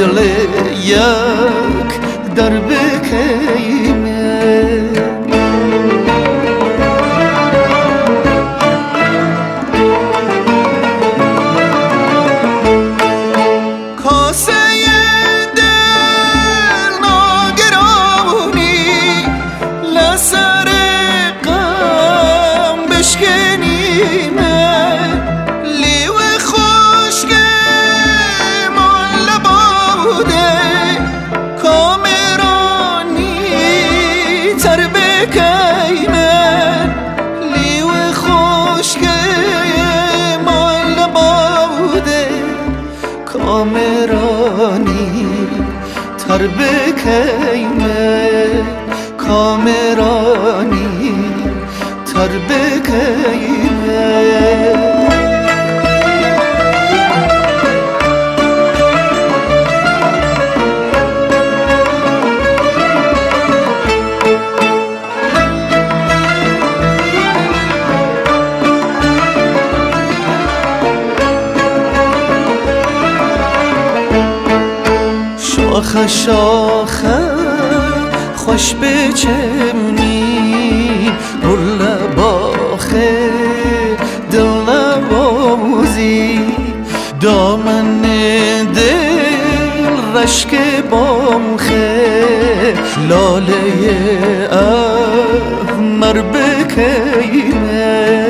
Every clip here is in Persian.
دل یک در بکیمه کاسه دل ناگرانی لسر غم بشکنیمه لیو خشک مال باده کامرانی تر بکیمه لیو خشک مال باده کامرانی تر بکیمه کامرانی تر بکیمه شاخه شاخه خوش بچمنی رول باخه دل نوازی دامن دل رشک بامخه لاله احمر بکیمه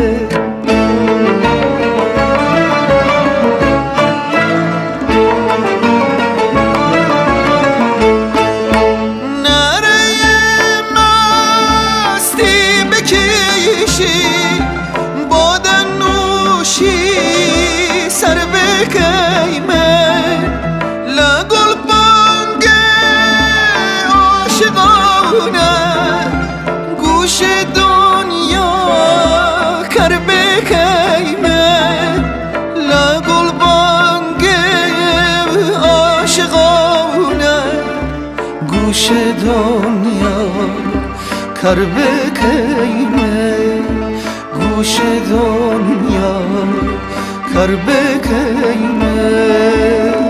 بادن نوشی سر بکیمه لگل بانگه عاشقانه گوش دنیا کر بکیمه لگل بانگه عاشقانه گوش دنیا کر بکیمه گوش دنیا کر بکیمه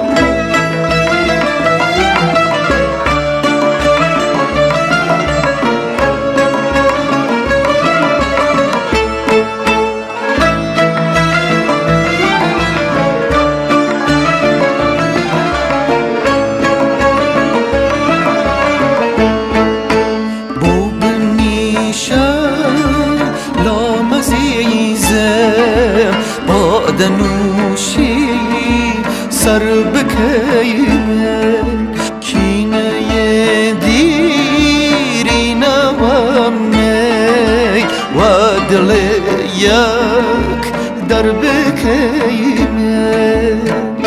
دنوشی سر بکیمه کینه دیری نوامه و دل یک در بکیمه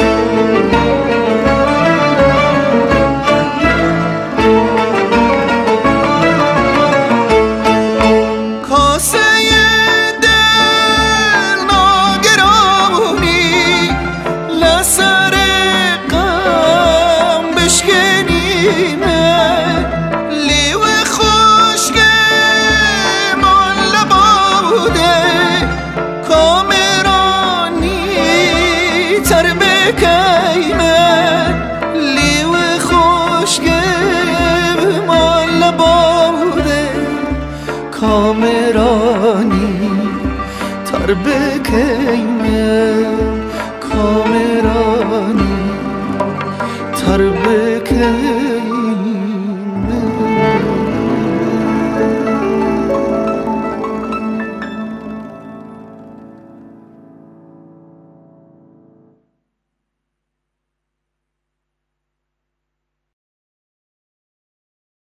لیو خشک مال باده کامرانی تر بکیمه لیو خشک مال باده کامرانی تر بکیمه کامرانی تر بکیمه